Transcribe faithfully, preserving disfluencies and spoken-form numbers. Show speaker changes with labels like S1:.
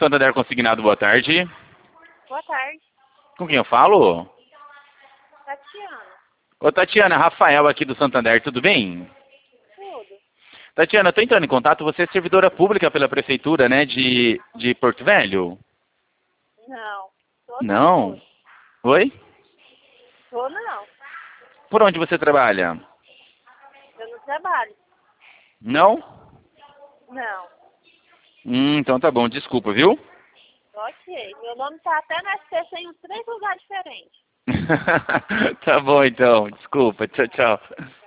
S1: Santander Consignado, boa tarde.
S2: Boa tarde.
S1: Com quem eu falo?
S2: Tatiana.
S1: Ô, Tatiana, Rafael aqui do Santander, tudo bem?
S2: Tudo.
S1: Tatiana, eu tô entrando em contato, você é servidora pública pela Prefeitura, né, de, de Porto Velho?
S2: Não. Tô
S1: Não?
S2: não.
S1: Oi?
S2: Tô não.
S1: Por onde você trabalha?
S2: Eu não trabalho.
S1: Não?
S2: Não.
S1: Hum, então tá bom, desculpa, viu?
S2: Ok. Meu nome tá até no S P C em uns três lugares diferentes.
S1: Tá bom então, desculpa, tchau, tchau.